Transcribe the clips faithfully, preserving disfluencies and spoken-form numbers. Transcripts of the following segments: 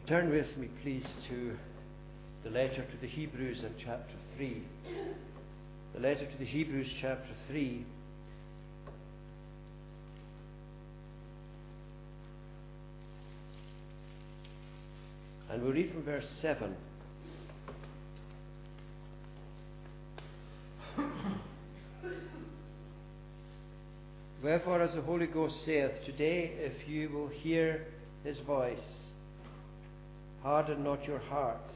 Turn with me, please, to the letter to the Hebrews in chapter three. The letter to the Hebrews, chapter three. And we'll read from verse seven. Wherefore, as the Holy Ghost saith, today, if you will hear his voice, harden not your hearts,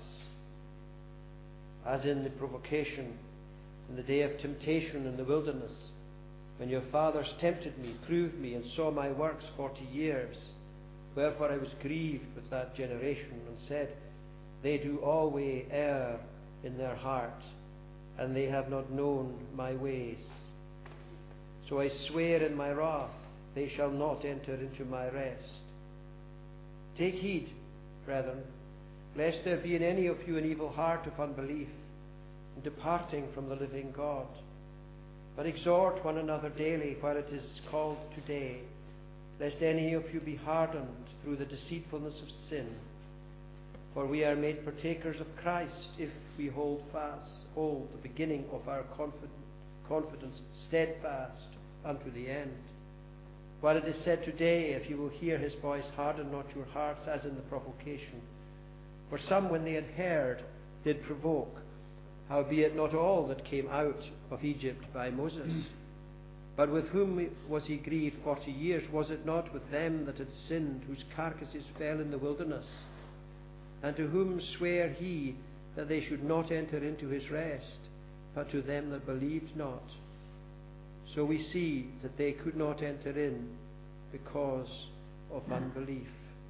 as in the provocation, in the day of temptation in the wilderness, when your fathers tempted me, proved me, and saw my works forty years. Wherefore I was grieved with that generation, and said, they do always err in their heart, and they have not known my ways. So I swear in my wrath, they shall not enter into my rest. Take heed, brethren, lest there be in any of you an evil heart of unbelief, in departing from the living God. But exhort one another daily while it is called today, lest any of you be hardened through the deceitfulness of sin. For we are made partakers of Christ, if we hold fast, hold the beginning of our confidence steadfast unto the end. While it is said today, if you will hear his voice, harden not your hearts, as in the provocation. For some, when they had heard, did provoke, howbeit not all that came out of Egypt by Moses. But with whom was he grieved forty years? Was it not with them that had sinned, whose carcasses fell in the wilderness? And to whom sware he that they should not enter into his rest, but to them that believed not? So we see that they could not enter in because of unbelief.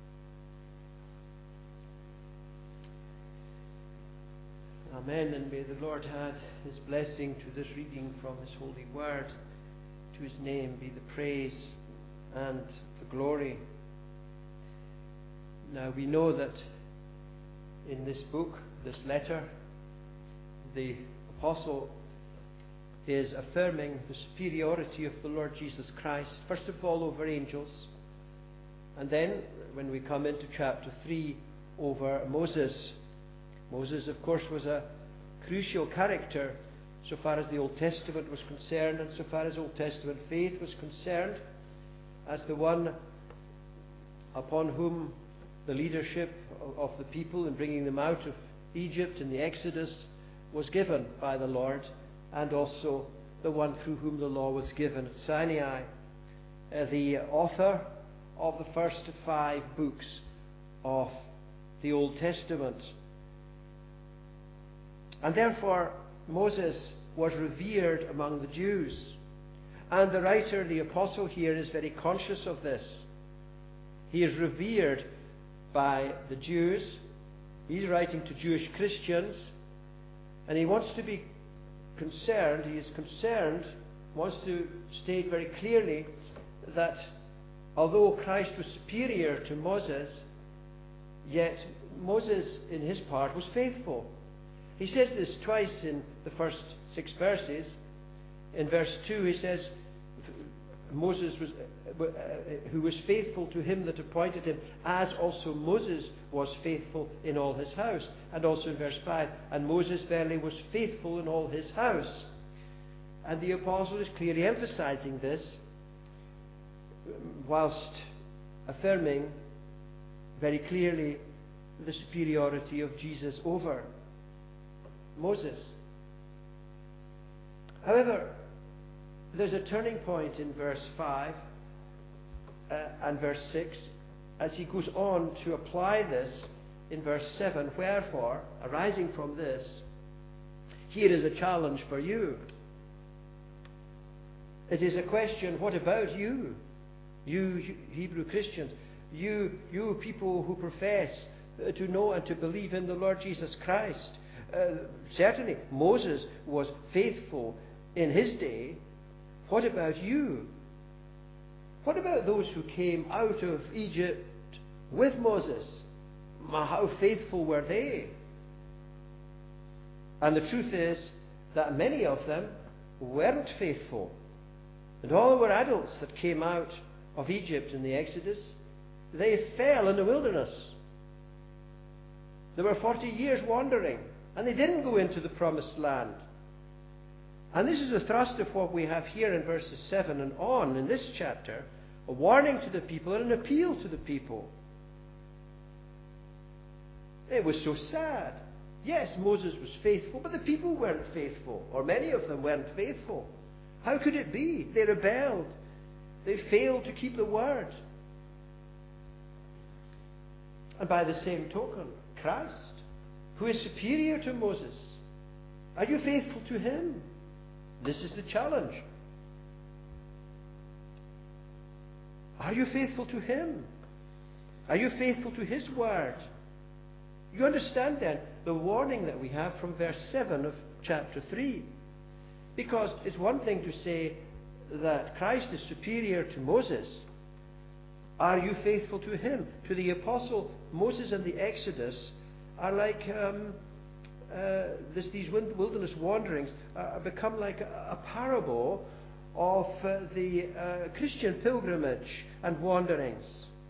Amen, and may the Lord add his blessing to this reading from his holy word. To his name be the praise and the glory. Now we know that in this book, this letter, the apostle is affirming the superiority of the Lord Jesus Christ, first of all over angels, and then when we come into chapter three, over Moses. Moses, of course, was a crucial character so far as the Old Testament was concerned, and so far as Old Testament faith was concerned, as the one upon whom the leadership of the people in bringing them out of Egypt in the Exodus was given by the Lord, and also the one through whom the law was given at Sinai, uh, the author of the first five books of the Old Testament. And therefore Moses was revered among the Jews. And the writer, the apostle here, is very conscious of this. He is revered by the Jews. He's writing to Jewish Christians, and he wants to be concerned, he is concerned, wants to state very clearly that although Christ was superior to Moses, yet Moses, in his part, was faithful. He says this twice in the first six verses. In verse two, he says, Moses was, uh, who was faithful to him that appointed him, as also Moses was faithful in all his house. And also in verse five, and Moses verily was faithful in all his house. And the apostle is clearly emphasizing this, whilst affirming very clearly the superiority of Jesus over Moses. However, there's a turning point in verse five uh, and verse six as he goes on to apply this in verse seven. Wherefore, arising from this, here is a challenge for you. It is a question, what about you? You Hebrew Christians, you, you people who profess to know and to believe in the Lord Jesus Christ. Uh, certainly, Moses was faithful in his day. What about you? What about those who came out of Egypt with Moses? How faithful were they? And the truth is that many of them weren't faithful. And all were adults that came out of Egypt in the Exodus. They fell in the wilderness. There were forty years wandering, and they didn't go into the promised land. And this is the thrust of what we have here in verses seven and on in this chapter, a warning to the people and an appeal to the people. It was so sad. Yes, Moses was faithful, but the people weren't faithful, or many of them weren't faithful. How could it be? They rebelled. They failed to keep the word. And by the same token, Christ, who is superior to Moses, are you faithful to him? This is the challenge. Are you faithful to him? Are you faithful to his word? You understand then the warning that we have from verse seven of chapter three. Because it's one thing to say that Christ is superior to Moses. Are you faithful to him? To the apostle, Moses and the Exodus are like um, uh, this, these wilderness wanderings uh, become like a, a parable of uh, the uh, Christian pilgrimage and wanderings.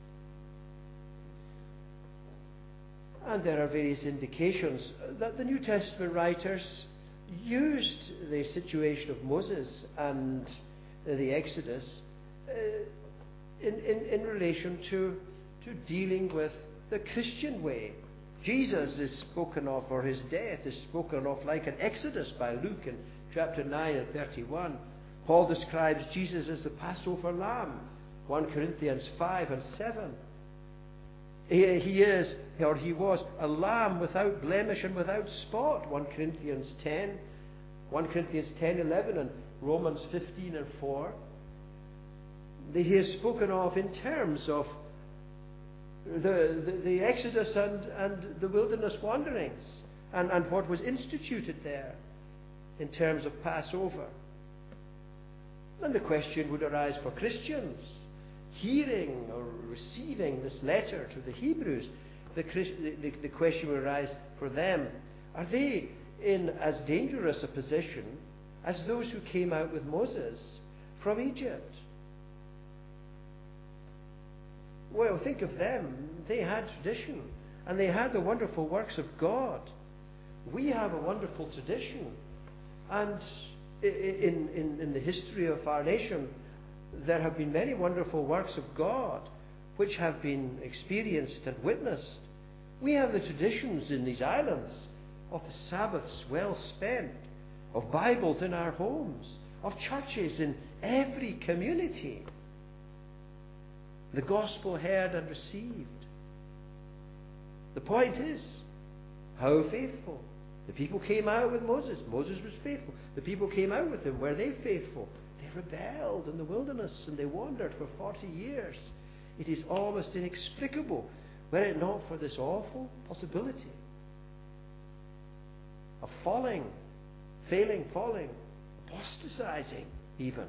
And there are various indications that the New Testament writers used the situation of Moses and uh, the Exodus uh, in, in, in relation to, to dealing with the Christian way. Jesus is spoken of, or his death is spoken of like an Exodus by Luke in chapter nine and thirty-one. Paul describes Jesus as the Passover lamb, First Corinthians five and seven. He, he is, or he was, a lamb without blemish and without spot, First Corinthians ten, First Corinthians ten, eleven, and Romans fifteen and four. He is spoken of in terms of the, the, the Exodus and, and the wilderness wanderings, and, and what was instituted there in terms of Passover. Then the question would arise for Christians hearing or receiving this letter to the Hebrews. The, the, the question would arise for them, are they in as dangerous a position as those who came out with Moses from Egypt? Well, think of them. They had tradition, and they had the wonderful works of God. We have a wonderful tradition, and in, in, in the history of our nation, there have been many wonderful works of God which have been experienced and witnessed. We have the traditions in these islands of the Sabbaths well spent, of Bibles in our homes, of churches in every community, the gospel heard and received. The point is, how faithful? The people came out with Moses. Moses was faithful. The people came out with him. Were they faithful? They rebelled in the wilderness and they wandered for forty years. It is almost inexplicable, were it not for this awful possibility of falling, failing, falling, apostatizing even.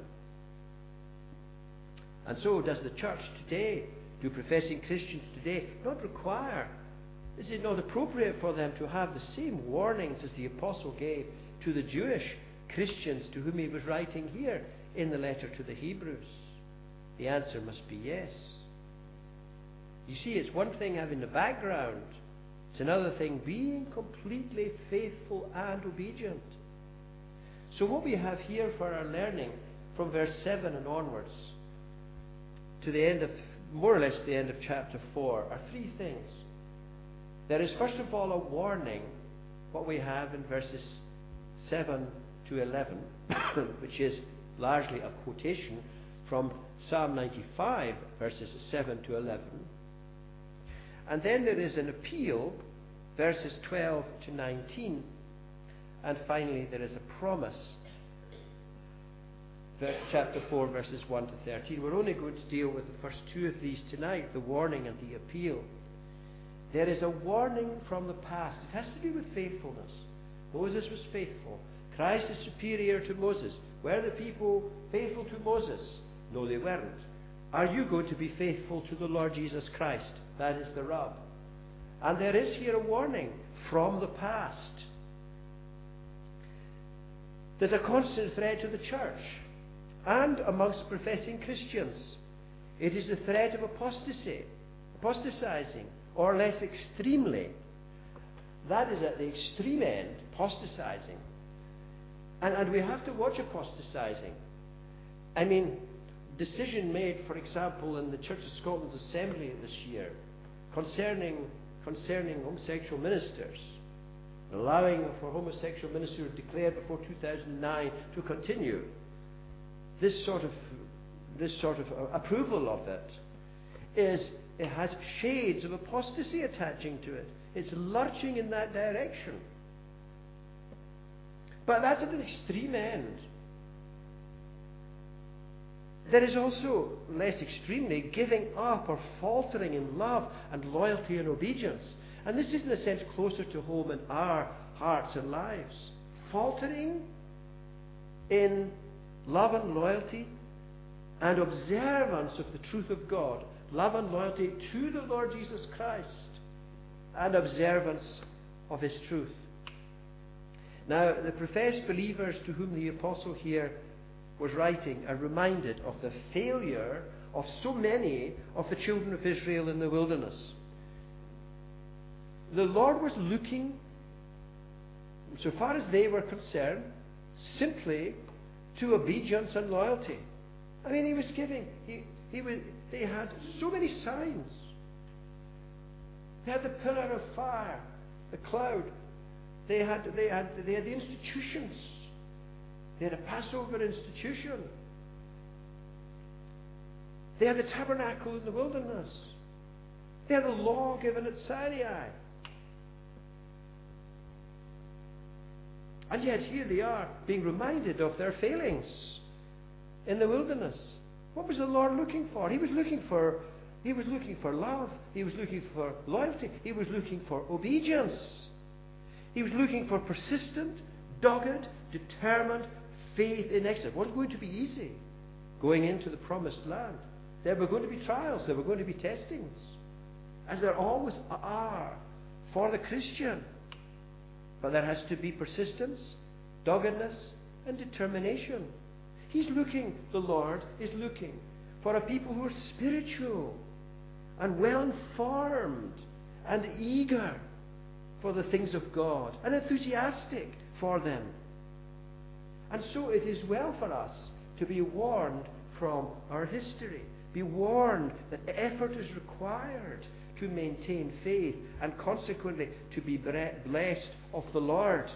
And so does the church today, do professing Christians today not require, is it not appropriate for them to have the same warnings as the apostle gave to the Jewish Christians to whom he was writing here in the letter to the Hebrews? The answer must be yes. You see, it's one thing having the background, it's another thing being completely faithful and obedient. So what we have here for our learning from verse seven and onwards to the end of, more or less the end of chapter four, are three things. There is first of all a warning, what we have in verses seven to eleven, which is largely a quotation from Psalm ninety-five, verses seven to eleven. And then there is an appeal, verses twelve to nineteen. And finally there is a promise, chapter four, verses one to thirteen. We're only going to deal with the first two of these tonight, the warning and the appeal. There is a warning from the past. It has to do with faithfulness. Moses was faithful. Christ is superior to Moses. Were the people faithful to Moses? No, they weren't. Are you going to be faithful to the Lord Jesus Christ? That is the rub. And there is here a warning from the past. There's a constant threat to the church and amongst professing Christians. It is the threat of apostasy, apostatizing, or less extremely, That is at the extreme end, apostatizing. And, and we have to watch apostatizing. I mean, decision made, for example, in the Church of Scotland's Assembly this year concerning, concerning homosexual ministers, allowing for homosexual ministers declared before two thousand nine to continue. This sort of, this sort of approval of it is, it has shades of apostasy attaching to it. It's lurching in that direction. But that's at an extreme end. There is also, less extremely, giving up or faltering in love and loyalty and obedience. And this is in a sense closer to home in our hearts and lives. Faltering in love and loyalty and observance of the truth of God. Love and loyalty to the Lord Jesus Christ and observance of His truth. Now, the professed believers to whom the apostle here was writing are reminded of the failure of so many of the children of Israel in the wilderness. The Lord was looking, so far as they were concerned, simply to obedience and loyalty. I mean, He was giving, he, he was, they had so many signs. They had the pillar of fire, the cloud. They had, they had, they had the institutions. They had a Passover institution. They had the tabernacle in the wilderness. They had the law given at Sinai. And yet here they are being reminded of their failings in the wilderness. What was the Lord looking for? He was looking for, He was looking for love. He was looking for loyalty. He was looking for obedience. He was looking for persistent, dogged, determined faith in exit. It wasn't going to be easy going into the promised land. There were going to be trials. There were going to be testings, as there always are for the Christian. But there has to be persistence, doggedness, and determination. He's looking, the Lord is looking for a people who are spiritual and well-informed and eager for the things of God and enthusiastic for them. And so it is well for us to be warned from our history, be warned that effort is required to maintain faith and consequently to be blessed of the Lord.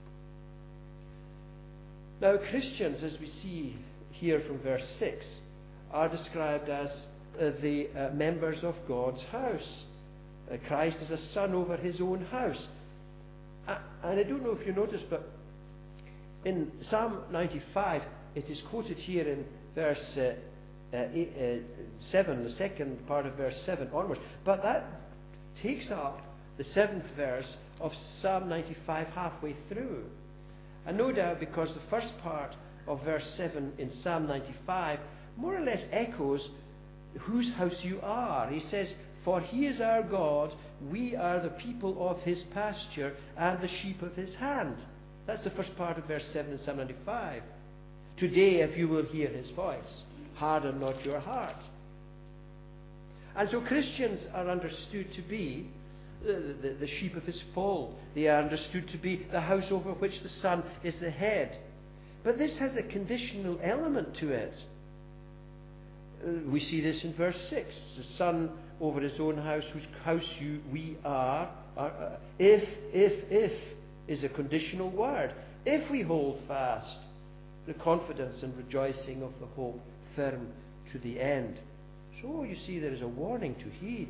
Now, Christians, as we see here from verse six, are described as uh, the uh, members of God's house. Uh, Christ is a son over His own house. Uh, and I don't know if you noticed, but in Psalm ninety-five, it is quoted here in verse uh, uh, eight, uh, seven, the second part of verse seven onwards. But that takes up the seventh verse of Psalm ninety-five halfway through. And no doubt because the first part of verse seven in Psalm ninety-five more or less echoes whose house you are. He says, "For He is our God, we are the people of His pasture and the sheep of His hand." That's the first part of verse seven in Psalm ninety-five. "Today, if you will hear His voice, harden not your heart." And so Christians are understood to be the, the, the sheep of His fold. They are understood to be the house over which the Son is the head. But this has a conditional element to it. Uh, we see this in verse six. The Son over His own house, whose house you, we are. are uh, if, if, if is a conditional word. If we hold fast the confidence and rejoicing of the hope firm to the end. So you see there is a warning to heed.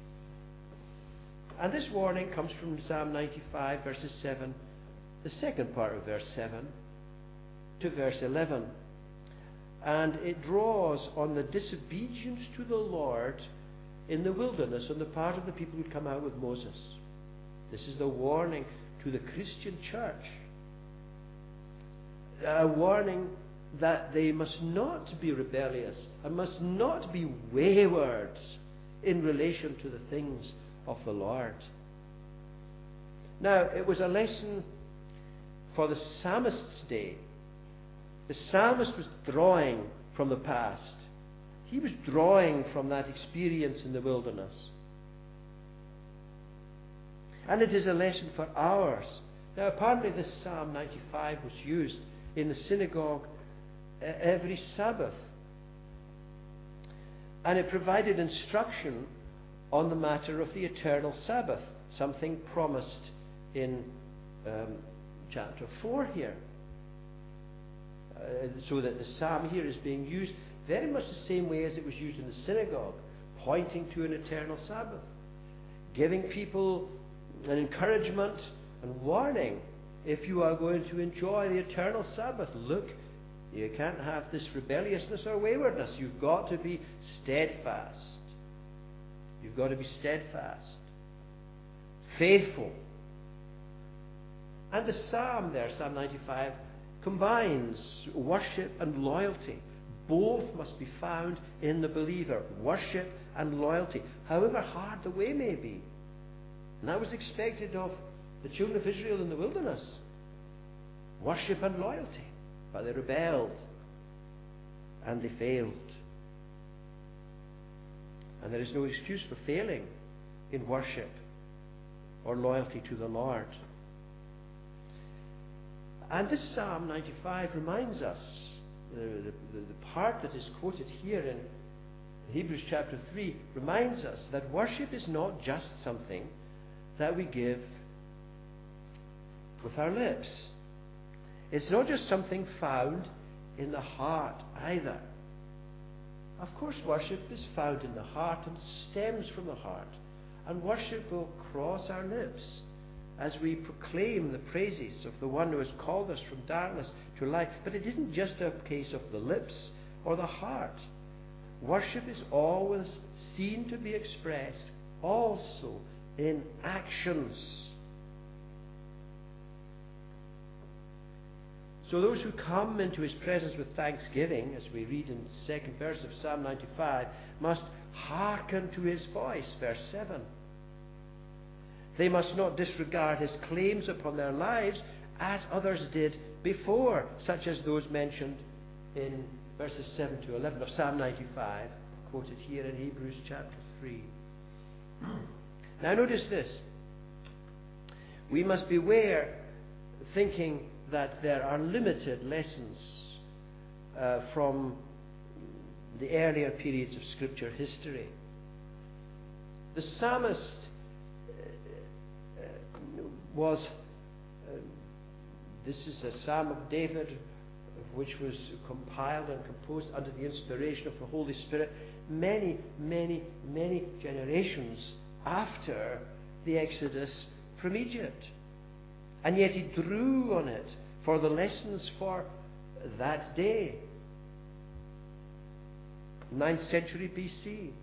And this warning comes from Psalm ninety-five verses seven, the second part of verse seven, to verse eleven. And it draws on the disobedience to the Lord in the wilderness on the part of the people who come out with Moses. This is the warning to the Christian church. A warning that they must not be rebellious and must not be wayward in relation to the things of the Lord. Now, it was a lesson for the psalmist's day. The psalmist was drawing from the past. He was drawing from that experience in the wilderness. And it is a lesson for ours. Now, apparently this Psalm ninety-five was used in the synagogue uh, every Sabbath. And it provided instruction on the matter of the eternal Sabbath, something promised in um, chapter four here. Uh, so that the psalm here is being used very much the same way as it was used in the synagogue, pointing to an eternal Sabbath, giving people an encouragement and warning. If you are going to enjoy the eternal Sabbath, look, you can't have this rebelliousness or waywardness. You've got to be steadfast. You've got to be steadfast, faithful. And the psalm there, Psalm ninety-five, combines worship and loyalty. Both must be found in the believer, worship and loyalty, however hard the way may be. And that was expected of the children of Israel in the wilderness. Worship and loyalty. But they rebelled and they failed. And there is no excuse for failing in worship or loyalty to the Lord. And this Psalm ninety-five reminds us, the, the, the part that is quoted here in Hebrews chapter three, reminds us that worship is not just something that we give with our lips. It's not just something found in the heart either. Of course, worship is found in the heart and stems from the heart. And worship will cross our lips as we proclaim the praises of the one who has called us from darkness to light. But it isn't just a case of the lips or the heart. Worship is always seen to be expressed also in actions. So those who come into his presence with thanksgiving, as we read in the second verse of Psalm ninety-five, must hearken to his voice, verse seven. They must not disregard his claims upon their lives as others did before, such as those mentioned in verses seven to eleven of Psalm ninety-five, quoted here in Hebrews chapter three. Now notice this. We must beware thinking that there are limited lessons uh, from the earlier periods of Scripture history. The psalmist uh, uh, was, uh, this is a psalm of David, which was compiled and composed under the inspiration of the Holy Spirit many, many, many generations after the Exodus from Egypt. And yet he drew on it for the lessons for that day. ninth century B C.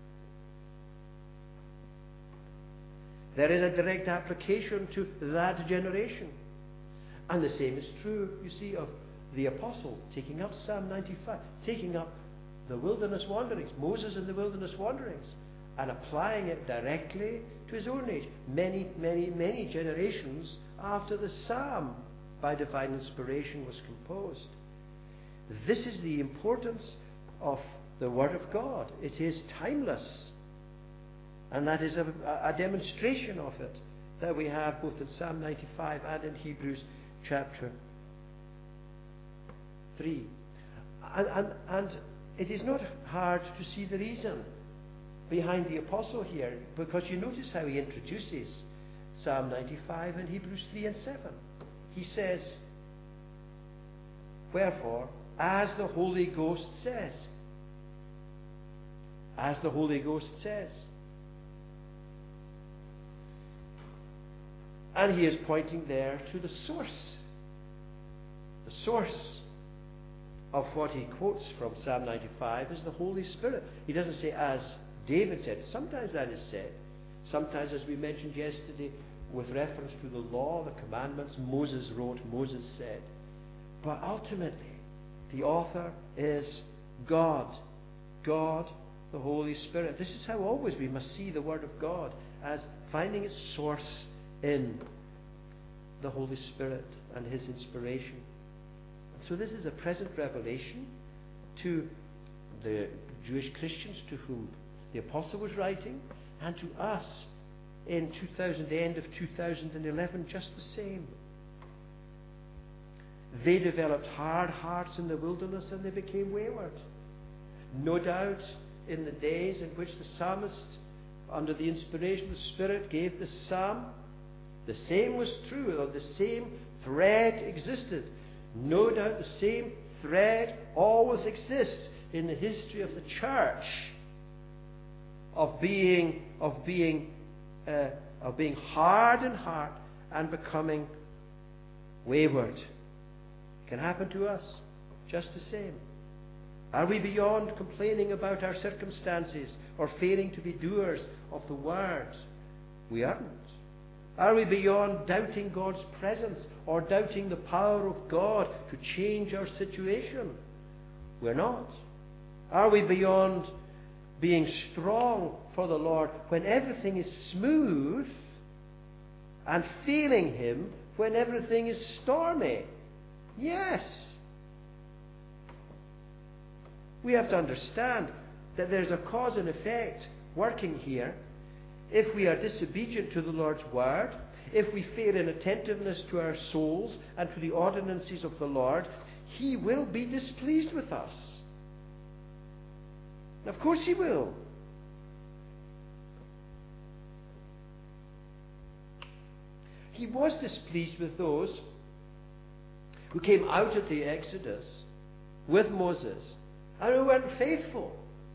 There is a direct application to that generation. And the same is true, you see, of the apostle taking up Psalm ninety-five, taking up the wilderness wanderings, Moses and the wilderness wanderings, and applying it directly to his own age, many, many, many generations after the psalm by divine inspiration was composed. This is the importance of the Word of God. It is timeless. And that is a, a demonstration of it that we have both in Psalm ninety-five and in Hebrews chapter three. And, and, and it is not hard to see the reason behind the apostle here, because you notice how he introduces Psalm ninety-five and Hebrews three and seven. He says, wherefore, as the Holy Ghost says, as the Holy Ghost says. And he is pointing there to the source. The source of what he quotes from Psalm ninety-five is the Holy Spirit. He doesn't say, as David said. Sometimes that is said. Sometimes, as we mentioned yesterday, with reference to the law, the commandments, Moses wrote, Moses said. But ultimately, the author is God. God, the Holy Spirit. This is how always we must see the Word of God, as finding its source in the Holy Spirit and his inspiration. And so this is a present revelation to the Jewish Christians to whom the apostle was writing, and to us in two thousand, the end of two thousand eleven, just the same. They developed hard hearts in the wilderness and they became wayward. No doubt in the days in which the psalmist, under the inspiration of the Spirit, gave the psalm, the same was true, or the same thread existed. No doubt the same thread always exists in the history of the church of being of being uh, of being hard in heart and becoming wayward. It can happen to us just the same. Are we beyond complaining about our circumstances or failing to be doers of the word? We aren't. Are we beyond doubting God's presence or doubting the power of God to change our situation? We're not. Are we beyond being strong for the Lord when everything is smooth and feeling Him when everything is stormy? Yes. We have to understand that there's a cause and effect working here. If we are disobedient to the Lord's word, if we fail in attentiveness to our souls and to the ordinances of the Lord, He will be displeased with us. Of course He will. He was displeased with those who came out of the Exodus with Moses and who weren't faithful,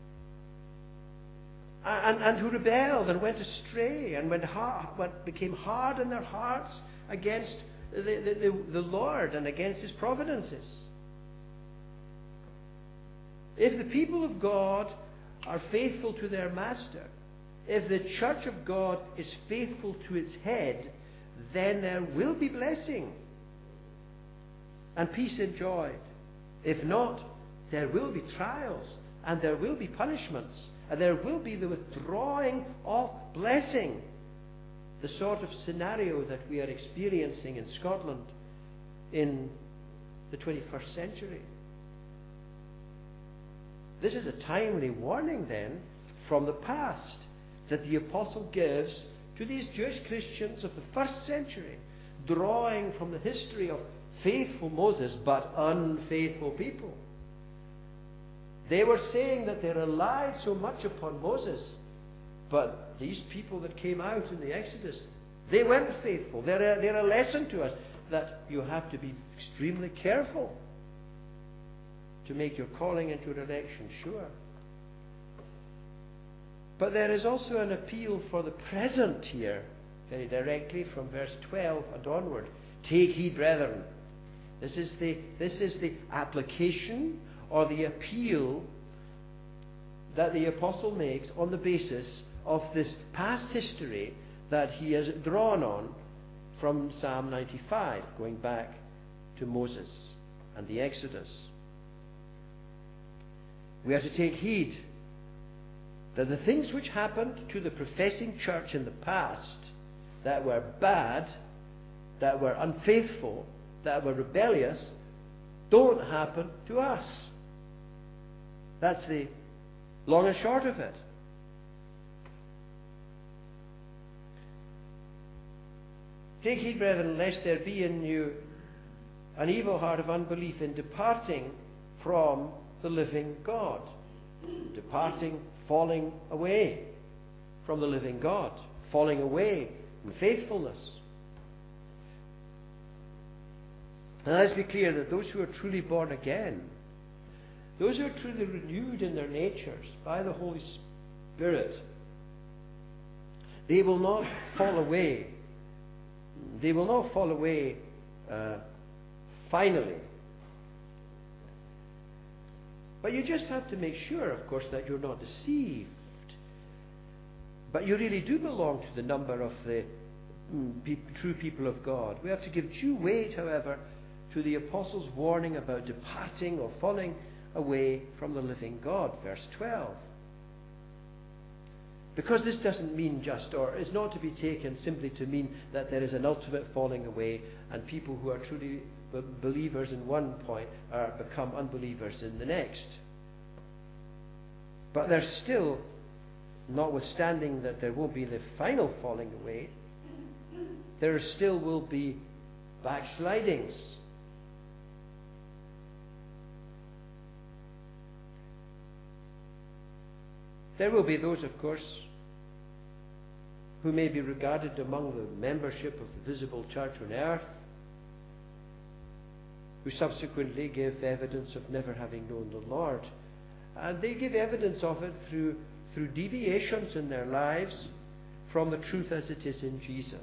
and, and who rebelled and went astray and went hard, became hard in their hearts against the, the, the, the Lord and against His providences. If the people of God are faithful to their master, if the church of God is faithful to its head, then there will be blessing and peace enjoyed. If not, there will be trials and there will be punishments and there will be the withdrawing of blessing, the sort of scenario that we are experiencing in Scotland in the twenty-first century. This is a timely warning then from the past that the apostle gives to these Jewish Christians of the first century, drawing from the history of faithful Moses but unfaithful people. They were saying that they relied so much upon Moses, but these people that came out in the Exodus, they weren't faithful. They're a, they're a lesson to us that you have to be extremely careful to make your calling into an election sure. But there is also an appeal for the present here, very directly from verse twelve and onward. Take heed, brethren. This is the, this is the application or the appeal that the apostle makes on the basis of this past history that he has drawn on from Psalm ninety-five, going back to Moses and the Exodus. We are to take heed that the things which happened to the professing church in the past that were bad, that were unfaithful, that were rebellious, don't happen to us. That's the long and short of it. Take heed, brethren, lest there be in you an evil heart of unbelief in departing from the living God. Departing, falling away from the living God. Falling away in faithfulness. And let's be clear that those who are truly born again, those who are truly renewed in their natures by the Holy Spirit, they will not fall away. They will not fall away uh, finally. But you just have to make sure, of course, that you're not deceived. But you really do belong to the number of the mm, pe- true people of God. We have to give due weight, however, to the apostles' warning about departing or falling away from the living God, verse twelve. Because this doesn't mean just, or is not to be taken simply to mean that there is an ultimate falling away and people who are truly b- believers in one point are become unbelievers in the next. But there's still notwithstanding that there won't be the final falling away, there still will be backslidings. There will be those, of course, who may be regarded among the membership of the visible church on earth, who subsequently give evidence of never having known the Lord. And they give evidence of it through, through deviations in their lives from the truth as it is in Jesus.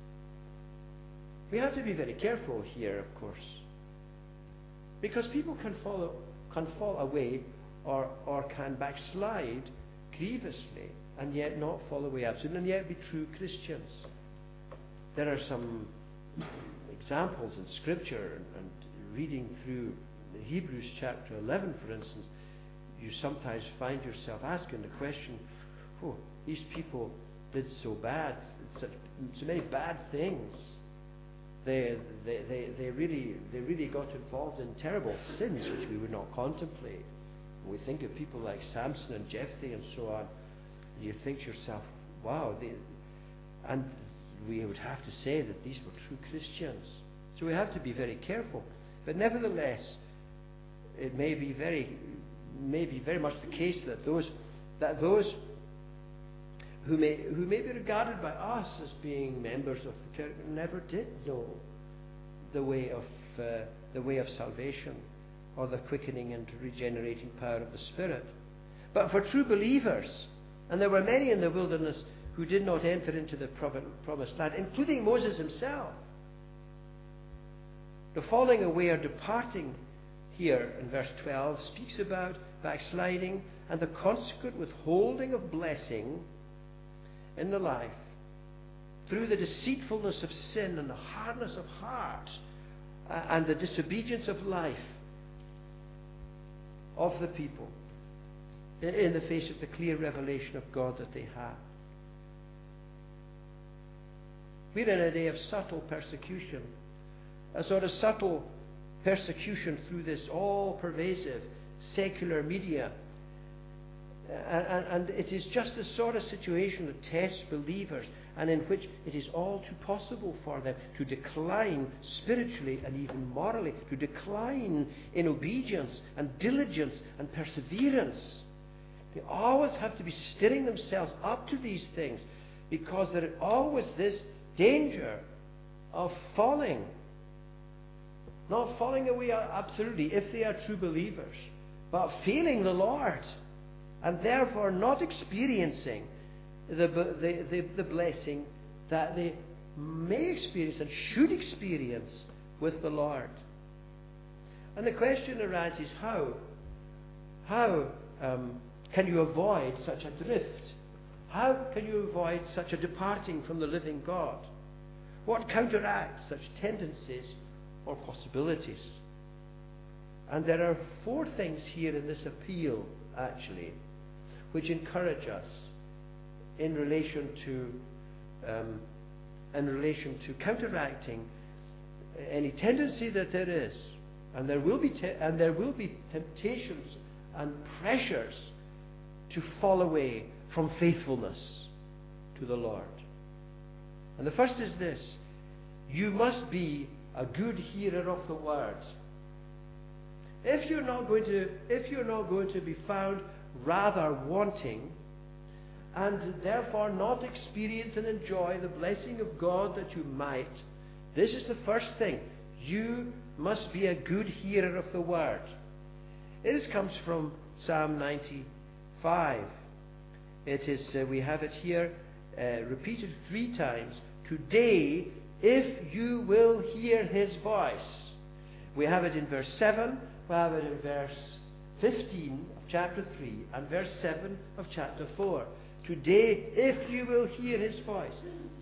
We have to be very careful here, of course, because people can fall, can fall away or, or can backslide grievously and yet not fall away absolutely, and yet be true Christians. There are some examples in Scripture, and, and reading through Hebrews chapter eleven, for instance, you sometimes find yourself asking the question, oh, these people did so bad, such, so many bad things. They, they, they, they, really, they really got involved in terrible sins which we would not contemplate. We think of people like Samson and Jephthah and so on. You think to yourself, wow, they, and we would have to say that these were true Christians. So we have to be very careful. But nevertheless, it may be very, may be very much the case that those that those who may who may be regarded by us as being members of the church never did know the way of uh, the way of salvation, or the quickening and regenerating power of the Spirit. But for true believers, and there were many in the wilderness who did not enter into the promised land, including Moses himself. The falling away or departing here in verse twelve speaks about backsliding and the consequent withholding of blessing in the life through the deceitfulness of sin and the hardness of heart uh, and the disobedience of life of the people in the face of the clear revelation of God that they have. We're in a day of subtle persecution, a sort of subtle persecution through this all-pervasive secular media. And, and, and it is just the sort of situation that tests believers, and in which it is all too possible for them to decline spiritually and even morally, to decline in obedience and diligence and perseverance. They always have to be stirring themselves up to these things, because there is always this danger of falling. Not falling away absolutely if they are true believers, but failing the Lord, and therefore not experiencing the, the, the, the blessing that they may experience and should experience with the Lord. And the question arises, how? How um, can you avoid such a drift? How can you avoid such a departing from the living God? What counteracts such tendencies or possibilities? And there are four things here in this appeal, actually, which encourage us in relation to um, in relation to counteracting any tendency that there is, and there will be te- and there will be temptations and pressures to fall away from faithfulness to the Lord. And the first is this: you must be a good hearer of the word. If you're not going to, if you're not going to be found rather wanting, and therefore not experience and enjoy the blessing of God that you might, this is the first thing. You must be a good hearer of the word. This comes from Psalm ninety-five. It is, uh, we have it here uh, repeated three times. Today, if you will hear his voice. We have it in verse seven, we have it in verse fifteen of chapter three, and verse seven of chapter four. Today, if you will hear his voice.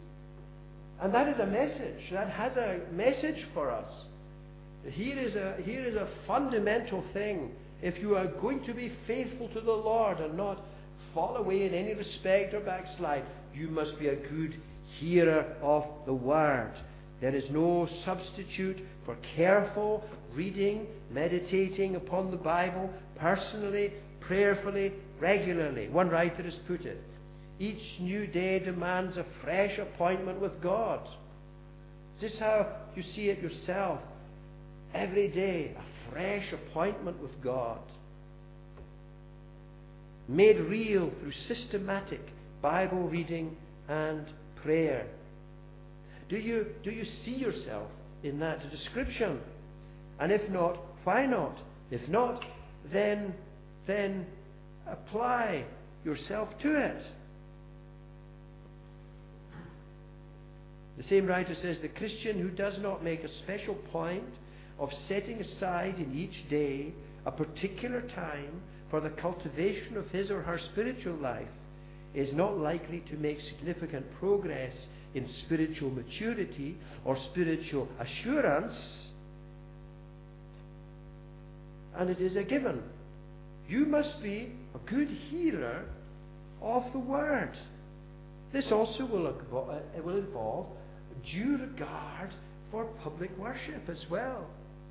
And that is a message. That has a message for us. Here is a, here is a fundamental thing. If you are going to be faithful to the Lord and not fall away in any respect or backslide, you must be a good hearer of the word. There is no substitute for careful reading, meditating upon the Bible personally, prayerfully, regularly. One writer has put it: Each new day demands a fresh appointment with God. Is this how you see it yourself? Every day, a fresh appointment with God. Made real through systematic Bible reading and prayer. Do you, do you see yourself in that description? And if not, why not? If not, then, then apply yourself to it. The same writer says, the Christian who does not make a special point of setting aside in each day a particular time for the cultivation of his or her spiritual life is not likely to make significant progress in spiritual maturity or spiritual assurance. And it is a given. You must be a good hearer of the Word. This also will, it will involve due regard for public worship as well.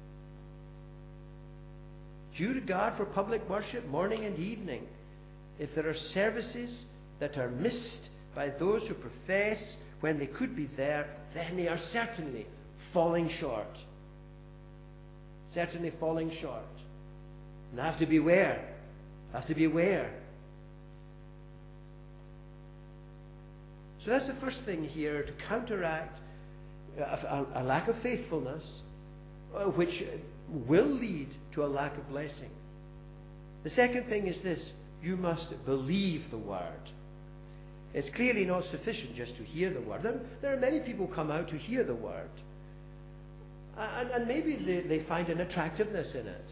Due regard for public worship morning and evening. If there are services that are missed by those who profess when they could be there, then they are certainly falling short. Certainly falling short. And have to beware. Have to beware. So that's the first thing here, to counteract a, a, a lack of faithfulness, uh, which will lead to a lack of blessing. The second thing is this: you must believe the Word. It's clearly not sufficient just to hear the Word. There, there are many people come out to hear the Word. And, and maybe they, they find an attractiveness in it.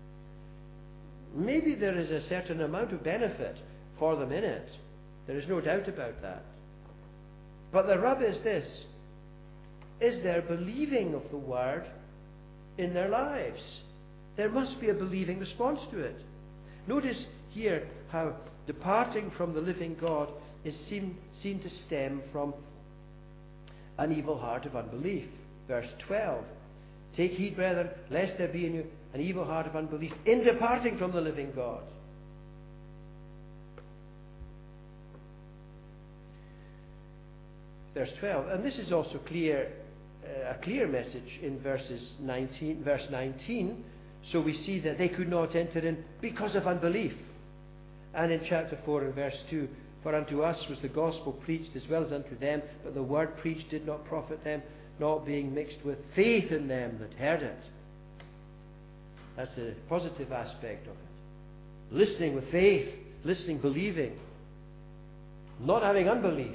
Maybe there is a certain amount of benefit for them in it. There is no doubt about that. But the rub is this: is there believing of the Word in their lives? There must be a believing response to it. Notice here how departing from the living God is seen, seen to stem from an evil heart of unbelief. Verse twelve. Take heed, brethren, lest there be in you an evil heart of unbelief in departing from the living God. Verse twelve. And this is also clear, uh, a clear message in verses nineteen, verse nineteen. So we see that they could not enter in because of unbelief. And in chapter four and verse two, for unto us was the gospel preached as well as unto them, but the word preached did not profit them, not being mixed with faith in them that heard it. That's a positive aspect of it. Listening with faith, listening, believing, not having unbelief.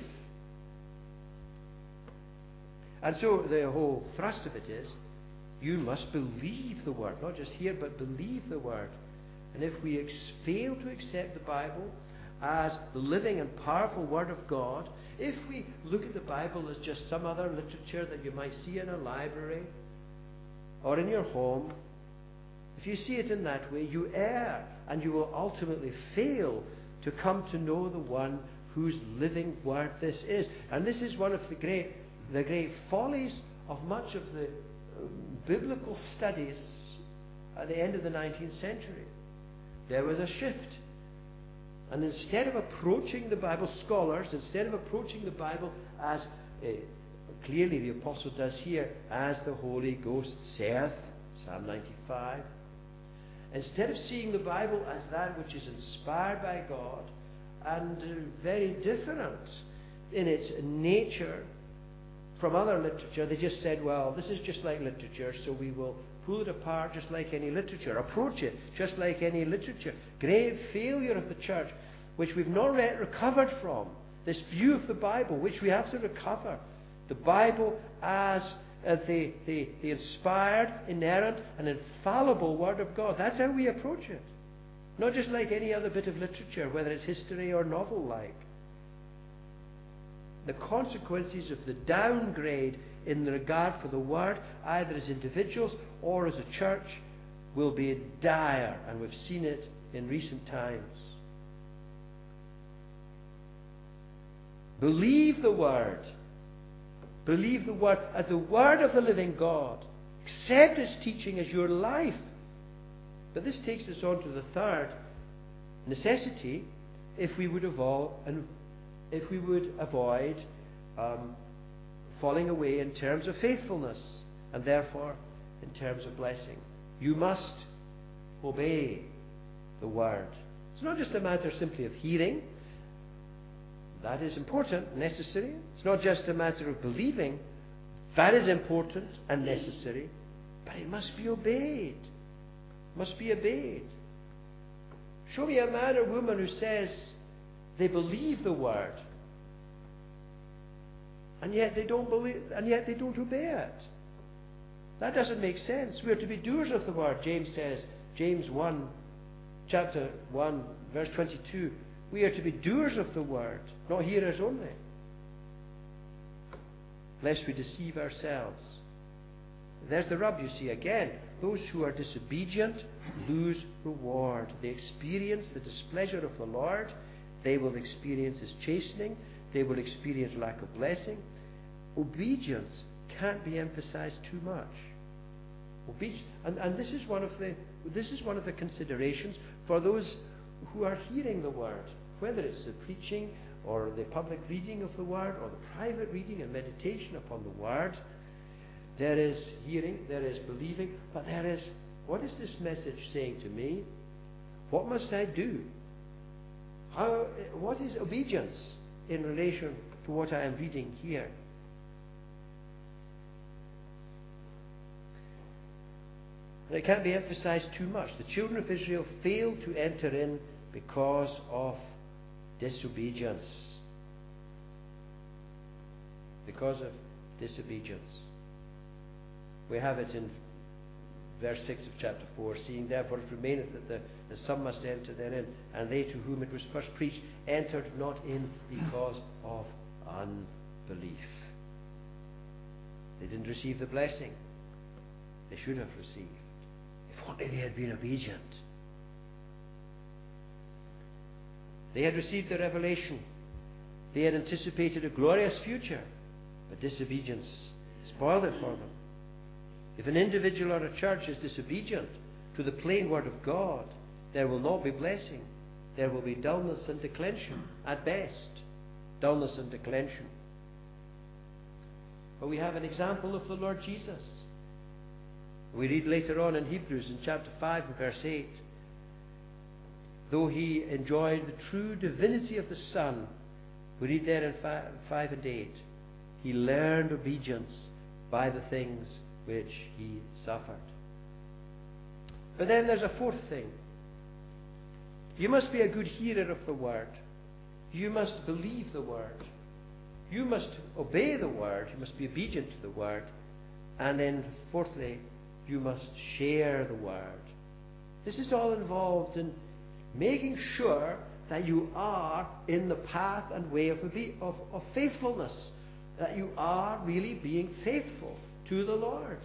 And so the whole thrust of it is, you must believe the Word, not just hear, but believe the Word. And if we ex- fail to accept the Bible as the living and powerful Word of God, if we look at the Bible as just some other literature that you might see in a library or in your home, if you see it in that way, you err, and you will ultimately fail to come to know the one whose living Word this is. And this is one of the great, the great follies of much of the um, biblical studies at the end of the nineteenth century. There was a shift. And instead of approaching the Bible, scholars, instead of approaching the Bible as, uh, clearly the Apostle does here, as the Holy Ghost saith, Psalm ninety-five, instead of seeing the Bible as that which is inspired by God and uh, very different in its nature from other literature, they just said, well, this is just like literature, so we will pull it apart just like any literature, approach it just like any literature. Grave failure of the church, which we've not yet recovered from. This view of the Bible, which we have to recover. The Bible as uh, the, the, the inspired, inerrant, and infallible Word of God. That's how we approach it. Not just like any other bit of literature, whether it's history or novel-like. The consequences of the downgrade in the regard for the Word, either as individuals or as a church, will be dire, and we've seen it in recent times. Believe the Word. Believe the Word as the Word of the living God. Accept its teaching as your life. But this takes us on to the third necessity, if we would evolve and if we would avoid um, falling away in terms of faithfulness and therefore in terms of blessing. You must obey the word. It's not just a matter simply of hearing. That is important, necessary. It's not just a matter of believing. That is important and necessary. But it must be obeyed. Must be obeyed. Show me a man or woman who says they believe the word, and yet they don't believe, and yet they don't obey it. That doesn't make sense. We are to be doers of the word. James says, James one, chapter one, verse twenty-two. We are to be doers of the word, not hearers only, lest we deceive ourselves. There's the rub, you see, again. Those who are disobedient lose reward. They experience the displeasure of the Lord. They will experience His chastening. They will experience lack of blessing. Obedience can't be emphasized too much. Obedience, and, and this is one of the this is one of the considerations for those who are hearing the word, whether it's the preaching or the public reading of the word or the private reading and meditation upon the word. There is hearing, there is believing, but there is, what is this message saying to me? What must I do? How? What is obedience in relation to what I am reading here? And it can't be emphasized too much. The children of Israel failed to enter in because of disobedience. Because of disobedience. We have it in verse six of chapter four. Seeing therefore it remaineth that the, the some must enter therein, and they to whom it was first preached entered not in because of unbelief. They didn't receive the blessing they should have received. If only they had been obedient. They had received the revelation. They had anticipated a glorious future, but disobedience spoiled it for them. If an individual or a church is disobedient to the plain word of God, there will not be blessing. There will be dullness and declension at best. Dullness and declension. But we have an example of the Lord Jesus. We read later on in Hebrews in chapter five and verse eight. Though he enjoyed the true divinity of the Son, we read there in five and eight, he learned obedience by the things which he suffered. But then there's a fourth thing. You must be a good hearer of the word. You must believe the word. You must obey the word. You must be obedient to the word. And then fourthly, you must share the word. This is all involved in making sure that you are in the path and way of, of, of faithfulness. That you are really being faithful to the Lord.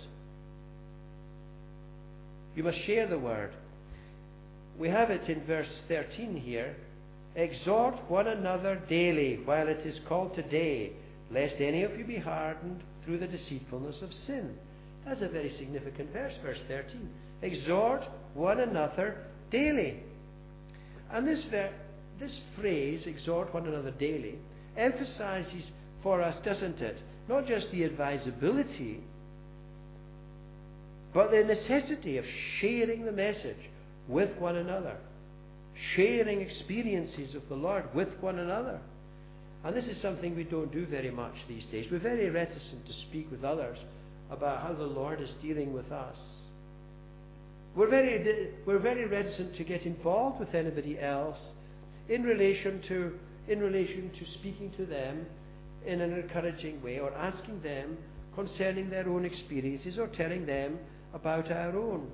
You must share the word. We have it in verse thirteen here. Exhort one another daily while it is called today, lest any of you be hardened through the deceitfulness of sin. That's a very significant verse, verse thirteen. Exhort one another daily. And this, ver- this phrase, exhort one another daily, emphasizes for us, doesn't it, not just the advisability, but the necessity of sharing the message with one another. Sharing experiences of the Lord with one another. And this is something we don't do very much these days. We're very reticent to speak with others about how the Lord is dealing with us. We're very, we're very reticent to get involved with anybody else in relation to, in relation to speaking to them in an encouraging way, or asking them concerning their own experiences, or telling them about our own.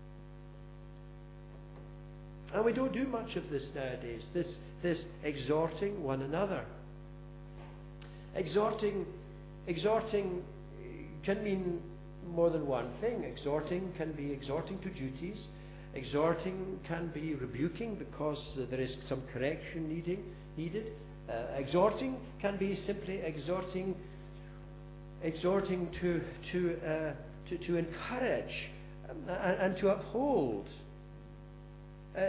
And we don't do much of this nowadays, this, this exhorting one another. Exhorting, exhorting can mean more than one thing. Exhorting can be exhorting to duties. Exhorting can be rebuking because uh, there is some correction needing, needed. Uh, exhorting can be simply exhorting, exhorting to to uh, to, to encourage um, and, and to uphold. Uh,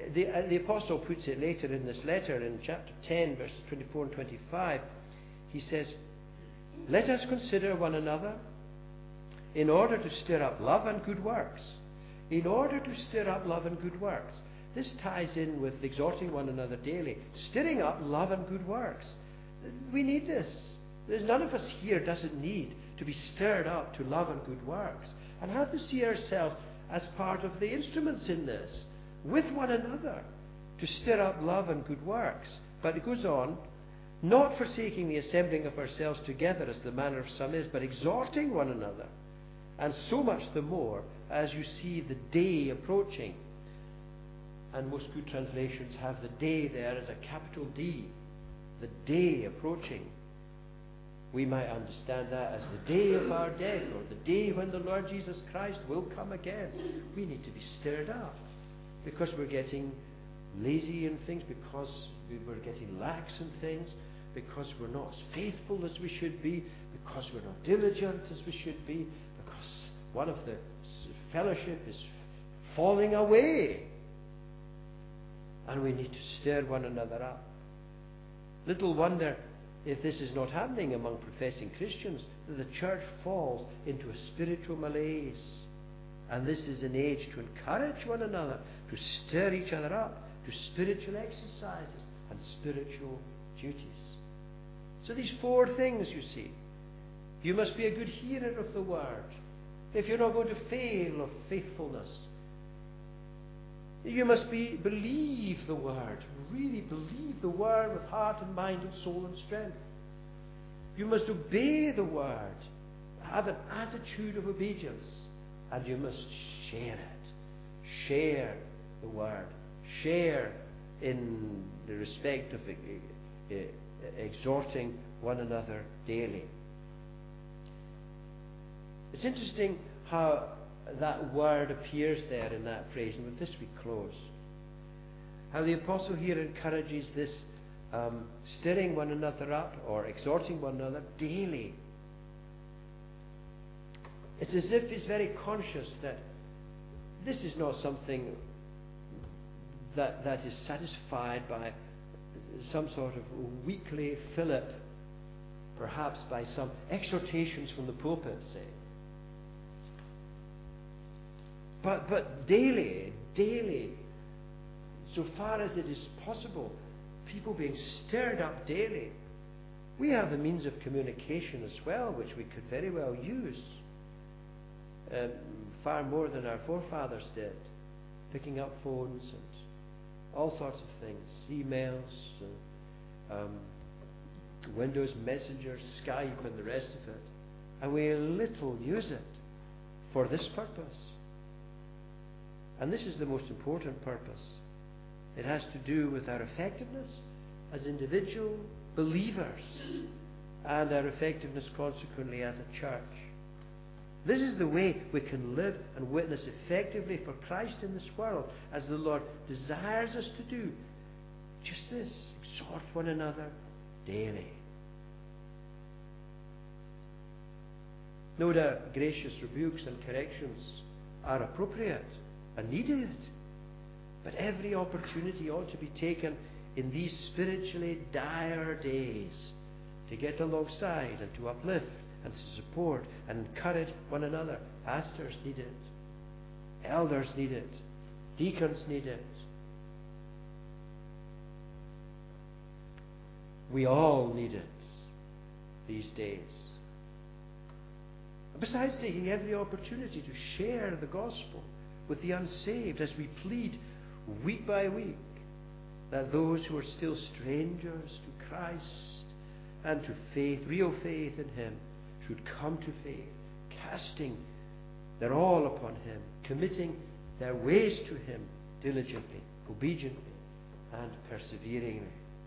the, uh, the Apostle puts it later in this letter in chapter ten, verses twenty-four and twenty-five. He says, let us consider one another in order to stir up love and good works. In order to stir up love and good works. This ties in with exhorting one another daily. Stirring up love and good works. We need this. There's none of us here doesn't need to be stirred up to love and good works. And have to see ourselves as part of the instruments in this, with one another, to stir up love and good works. But it goes on, not forsaking the assembling of ourselves together as the manner of some is, but exhorting one another. And so much the more as you see the day approaching. And most good translations have the day there as a capital D. The day approaching. We might understand that as the day of our death, or the day when the Lord Jesus Christ will come again. We need to be stirred up because we're getting lazy in things, because we're getting lax in things, because we're not as faithful as we should be, because we're not diligent as we should be, because one of the fellowship is falling away. And we need to stir one another up. Little wonder if this is not happening among professing Christians, that the church falls into a spiritual malaise. And this is an age to encourage one another, to stir each other up, to spiritual exercises and spiritual duties. So these four things, you see. You must be a good hearer of the word. If you're not going to fail of faithfulness, you must be believe the word, really believe the word with heart and mind and soul and strength. You must obey the word, have an attitude of obedience, and you must share it. Share the word. Share in the respect of uh, uh, exhorting one another daily. It's interesting how that word appears there in that phrase, and with this we close. How the apostle here encourages this um, stirring one another up or exhorting one another daily. It's as if he's very conscious that this is not something that, that is satisfied by some sort of weekly fillip, perhaps by some exhortations from the pulpit, say. But, but daily, daily, so far as it is possible, people being stirred up daily. We have the means of communication as well, which we could very well use, um, far more than our forefathers did, picking up phones and all sorts of things, emails, and, um, Windows Messenger, Skype, and the rest of it. And we little use it for this purpose. And this is the most important purpose. It has to do with our effectiveness as individual believers and our effectiveness consequently as a church. This is the way we can live and witness effectively for Christ in this world, as the Lord desires us to do. Just this, exhort one another daily. No doubt gracious rebukes and corrections are appropriate and needed, but every opportunity ought to be taken in these spiritually dire days to get alongside and to uplift and to support and encourage one another. Pastors need it, elders need it, deacons need it. We all need it these days. Besides taking every opportunity to share the gospel with the unsaved, as we plead week by week that those who are still strangers to Christ and to faith, real faith in Him, should come to faith, casting their all upon Him, committing their ways to Him diligently, obediently, and perseveringly.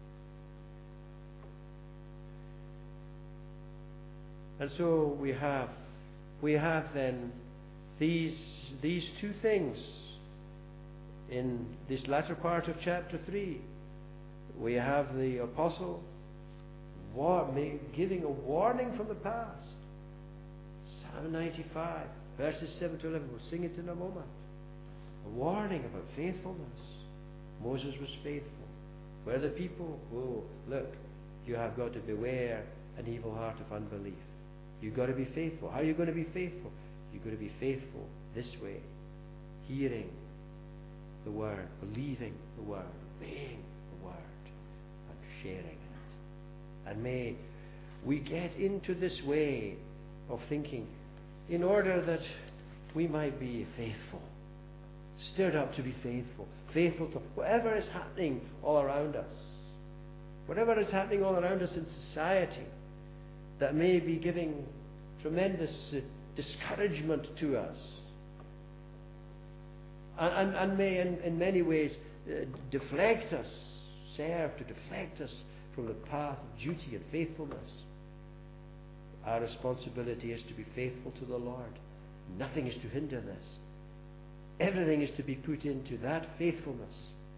And so we have, we have then these these two things in this latter part of chapter three. We have the apostle war, giving a warning from the past. Psalm ninety-five, verses seven to eleven. We'll sing it in a moment. A warning about faithfulness. Moses was faithful. Where the people, oh, look, you have got to beware an evil heart of unbelief. You've got to be faithful. How are you going to be faithful? You've got to be faithful this way. Hearing the word, believing the word, obeying the word, and sharing it. And may we get into this way of thinking in order that we might be faithful, stirred up to be faithful, faithful to whatever is happening all around us, whatever is happening all around us in society that may be giving tremendous uh, discouragement to us, and, and, and may in, in many ways uh, deflect us, serve to deflect us from the path of duty and faithfulness. Our responsibility is to be faithful to the Lord. Nothing is to hinder this. Everything is to be put into that faithfulness.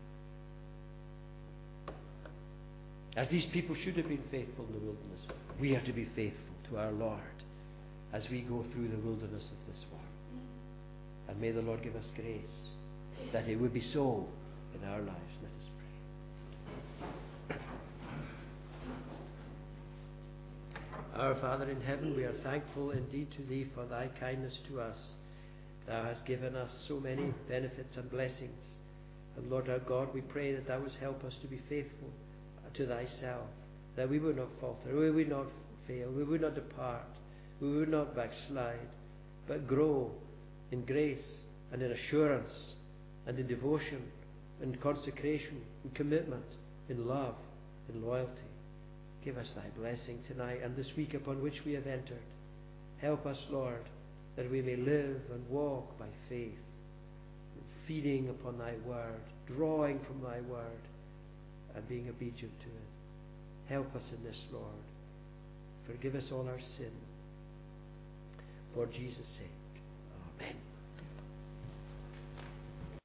As these people should have been faithful in the wilderness, we are to be faithful to our Lord as we go through the wilderness of this world. And may the Lord give us grace that it would be so in our lives. Let us pray. Our Father in heaven, we are thankful indeed to Thee for Thy kindness to us. Thou hast given us so many benefits and blessings. And Lord our God, we pray that Thou wouldst help us to be faithful to Thyself, that we would not falter, we would not fail, we would not depart, we would not backslide, but grow in grace and in assurance and in devotion, in consecration, in commitment, in love, in loyalty. Give us Thy blessing tonight and this week upon which we have entered. Help us, Lord, that we may live and walk by faith, feeding upon Thy word, drawing from Thy word, and being obedient to it. Help us in this, Lord. Forgive us all our sin. For Jesus' sake. Amen.